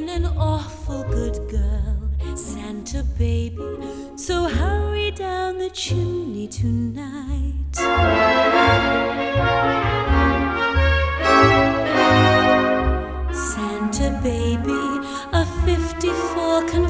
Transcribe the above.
been an awful good girl, Santa baby, so hurry down the chimney tonight. Santa baby, a 54